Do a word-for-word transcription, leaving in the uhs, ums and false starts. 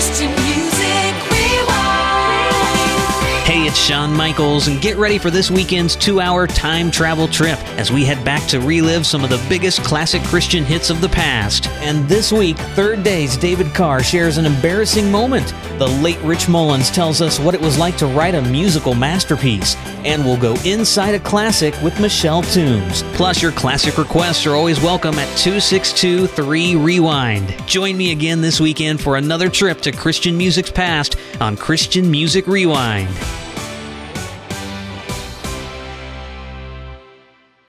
Christian Music Rewind. Hey, it's Shawn Michaels, and get ready for this weekend's two-hour time travel trip as we head back to relive some of the biggest classic Christian hits of the past. And this week, Third Day's David Carr shares an embarrassing moment. The late Rich Mullins tells us what it was like to write a musical masterpiece. And we'll go inside a classic with Michelle Toombs. Plus, your classic requests are always welcome at two six two, three, rewind. Join me again this weekend for another trip to Christian music's past on Christian Music Rewind.